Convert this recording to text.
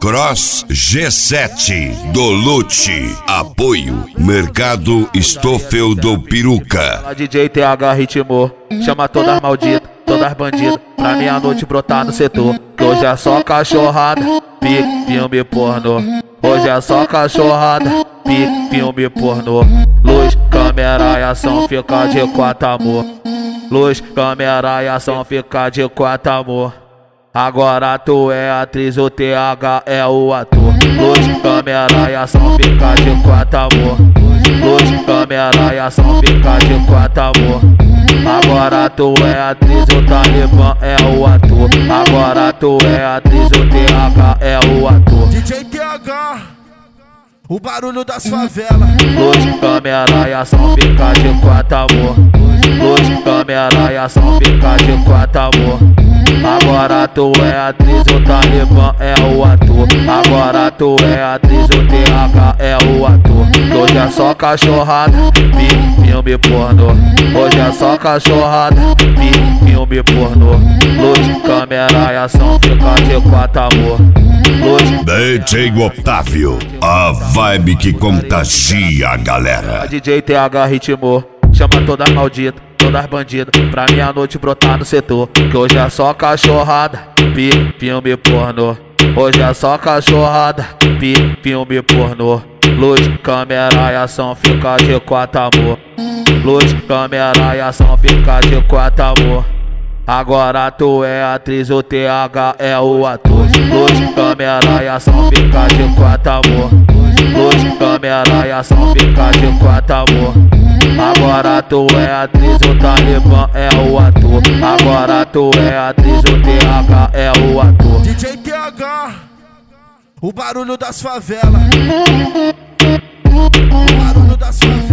Cross G7 do Lute. Apoio Mercado Stoffel do Peruca. A DJ TH ritmou, chama todas malditas, todas bandidas, pra meia-noite brotar no setor. Que hoje é só cachorrada, filme pornô. Hoje é só cachorrada, filme pornô. Luz, câmera e ação, fica de quatro amor. Luz, câmera e ação, fica de quatro amor. Agora tu é atriz, o TH é o ator. Luz, câmera e ação, fica de quatro amor. Luz, câmera e ação, fica de quatro amor. Agora tu é atriz, o Talibã é o ator. Agora tu é atriz, o TH é o ator. DJ TH, o barulho das favelas. Luz, câmera e ação, fica de quatro amor. Luz, câmera e ação, fica de quatro amor. Agora tu é atriz, o Talibã é o ator. Agora tu é atriz, o TH é o ator. Hoje é só cachorrada, filme pornô. Hoje é só cachorrada, filme pornô. Luz, câmera e ação, fica de quatro amor. Luz, DJ Otávio, a vibe que contagia a galera. A DJ TH ritmou, chama todas malditas, todas bandidas, pra meia-noite brotar no setor. Que hoje é só cachorrada, filme pornô. Hoje é só cachorrada, filme pornô. Luz, câmera e ação, fica de quatro amor. Luz, câmera e ação, fica de quatro amor. Agora tu é atriz, o TH é o ator. Luz, câmera e ação, fica de quatro amor. Luz, câmera e ação, fica de quatro amor. Agora tu é atriz, o Talibã é o ator. Agora tu é atriz, o TH é o ator. DJ TH, o barulho das favelas. O barulho das favelas.